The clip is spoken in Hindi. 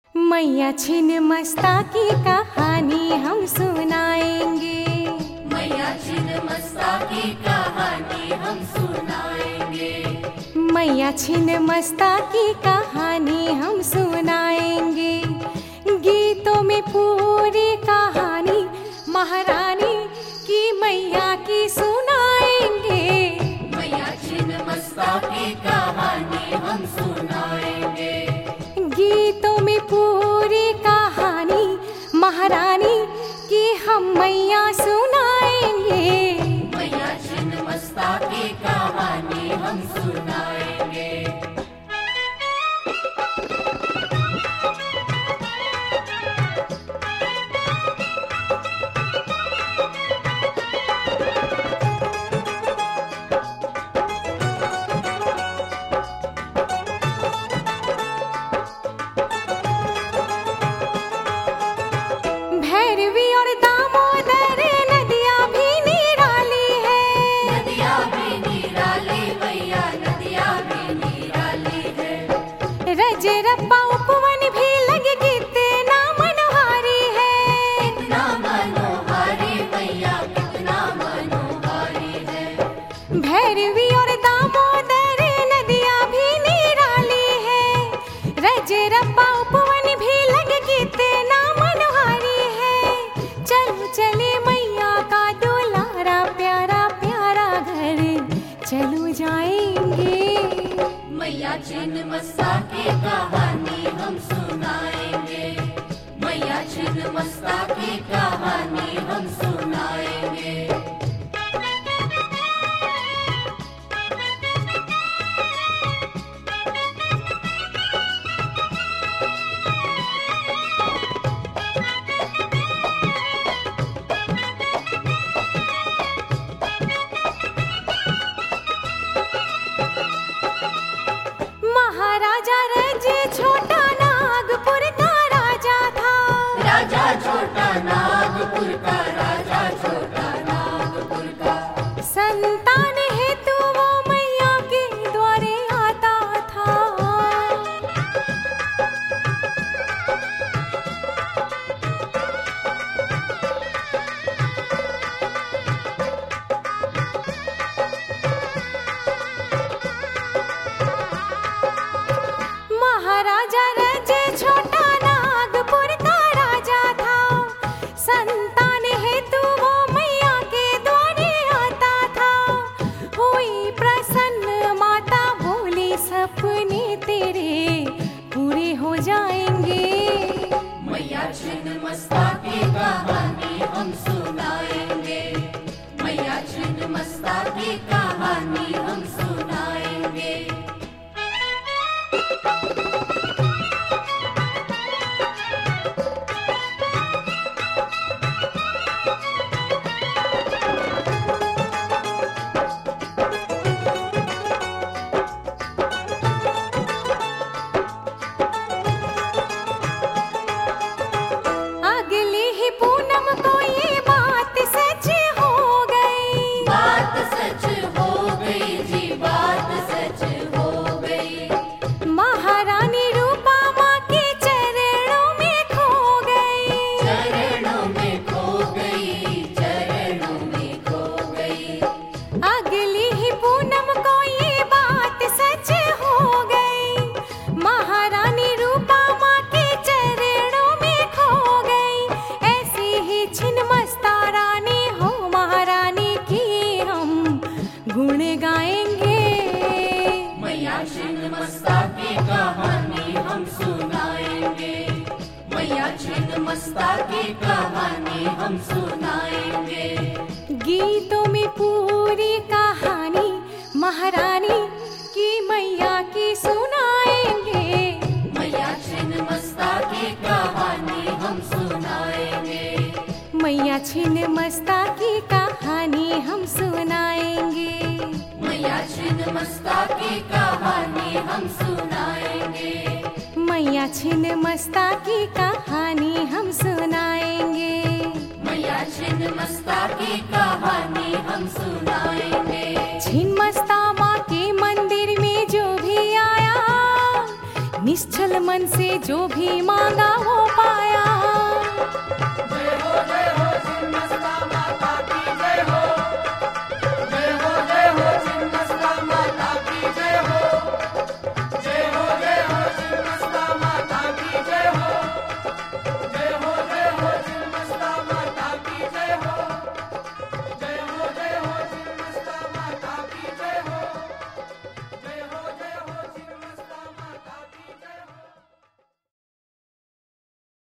मैया छिन्नमस्ता की कहानी हम सुनाएंगे। मैया छिन्नमस्ता की कहानी हम सुनाएंगे। मैया छिन्नमस्ता की कहानी हम सुनाएंगे। गीतों में पूरी कहानी महारानी की मैया की सुनाएंगे। मैया छिन्नमस्ता की कहानी हम सुनाएंगे। गीतों में पूरी कहानी महारानी की हम मैया सुनाएंगे। मैया छिन्नमस्ता की कहानी हम सुनाएंगे। भैरवी और दामोदर नदियाँ भी निराली है। नदियाँ भी निराली मैया, नदियाँ भी निराली है। रजरप्पा उपवन भी लगे कितना मनोहारी है। कितना मनोहारी मैया, कितना मनोहारी है। भैरवी और दामोदर नदियाँ भी निराली है। रजरप्पा उपवन भी लगे कितना मनोहारी है। चलो चले मैया का दुलारा प्यारा प्यारा घर चलो जाएंगे। मैया छिन्नमस्ता की कहानी हम सुनाएंगे। मैया छिन्नमस्ता की कहानी हम सुनाएंगे। महाराजा रज छोटा नागपुर का राजा था। राजा छोटा नागपुर का, राजा छोटा नागपुर का। संतान हेतु वो मैया के द्वारे आता था। महाराजा रज छोटा नागपुर का राजा था। संतान हेतु वो मैया के द्वारे आता था। हुई प्रसन्न माता बोली सपने तेरे पूरे हो जाएंगे। मैया छिन्नमस्ता की कहानी हम सुनाएंगे। मैया छिन्नमस्ता की कहानी हम सुनाएंगे। अगली ही पूनम को ये बात सच हो गई। बात सच हो गई जी, बात सच हो गई। महारानी रूपा माँ के चरणों में खो गई। चरणों में खो गई, चरणों में खो गई। अगली ही पूनम को ये बात सच हो गई। महारानी रूपा माँ के चरणों में खो गई। ऐसी ही छिन्नमस्ता रानी हो महारानी की हम गुण गाएंगे। मैया छिन्नमस्ता की कहानी हम सुनाएंगे। मैया छिन्नमस्ता की कहानी हम सुनाएंगे। गीतों में पूरी कहानी महारानी की मैया की सुनाएंगे। मैया छिन्नमस्ता की कहानी हम सुनाएंगे। मैया छिन्नमस्ता की कहानी हम सुनाएंगे। मैया छिन्नमस्ता की कहानी हम सुनाएंगे। मैया छिन्नमस्ता की कहानी हम सुनाएंगे। मैया छिन्नमस्ता की कहानी हम सुनाएंगे। छिन्नमस्ता माँ के मंदिर में जो भी आया निश्चल मन से जो भी मांगा वो पाया।